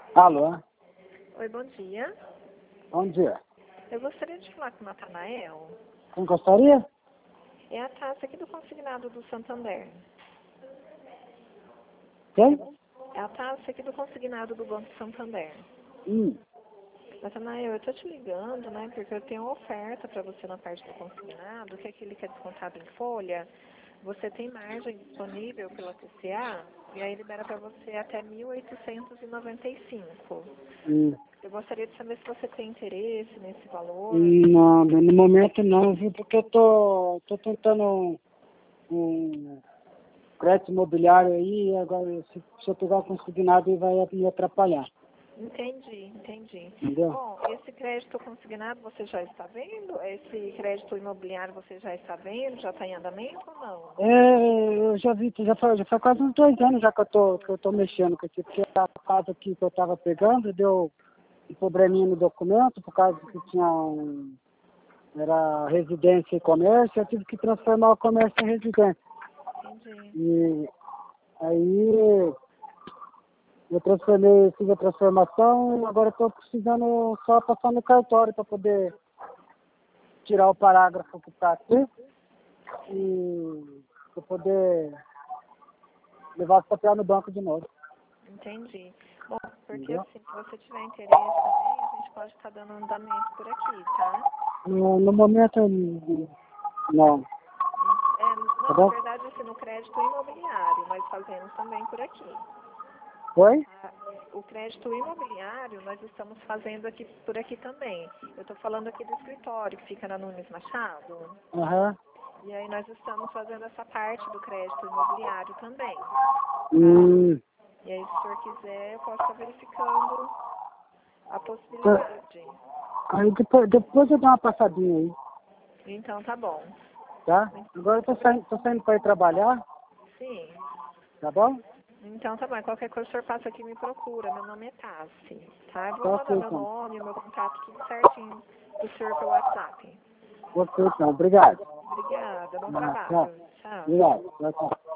Alô? Oi, bom dia. Bom dia. Eu gostaria de falar com o Natanael. Quem gostaria? É a taça aqui do consignado do Santander. Quem? É a taça aqui do consignado do Banco Santander. Hum. Natanael, eu tô te ligando, né, porque eu tenho uma oferta para você na parte do consignado, que é aquele que é descontado em folha. Você tem margem disponível pela TCA e aí libera para você até 1.895. Eu gostaria de saber se você tem interesse nesse valor. Não, no momento não, viu? Porque eu tô tentando um crédito imobiliário aí, e agora se eu pegar consignado vai me atrapalhar. Entendi. Entendeu? Bom, esse crédito consignado você já está vendo? Esse crédito imobiliário você já está vendo? Já está em andamento ou não? Eu já vi, já faz quase uns 2 anos já que eu tô mexendo com isso, porque a casa aqui que eu tava pegando deu um probleminha no documento, por causa que era residência e comércio, eu tive que transformar o comércio em residência. Entendi. E aí eu fiz a transformação e agora estou precisando só passar no cartório para poder tirar o parágrafo que está aqui e para poder levar o papel no banco de novo. Entendi. Bom, porque Entendeu? assim, se você tiver interesse também, a gente pode estar dando andamento por aqui, tá? No momento, não. Tá Não, na bom? verdade, assim, no crédito imobiliário, nós fazemos também por aqui. Oi? O crédito imobiliário nós estamos fazendo aqui por aqui também. Eu estou falando aqui do escritório que fica na Nunes Machado. Aham. E aí nós estamos fazendo essa parte do crédito imobiliário também. E aí, se o senhor quiser, eu posso estar verificando a possibilidade. Aí depois eu dou uma passadinha aí, Então, tá bom. tá? Agora eu tô saindo para ir trabalhar, Sim. tá bom? Então, tá bom. Qualquer coisa, o senhor passa aqui e me procura. Meu nome é Tassi, tá? Eu vou Tá mandar ok, meu então. nome, meu contato, tudo certinho pro senhor pelo WhatsApp. Ok, então. Obrigado. Obrigada. Bom Tchau. trabalho. Tchau. Obrigado. Tchau, tchau.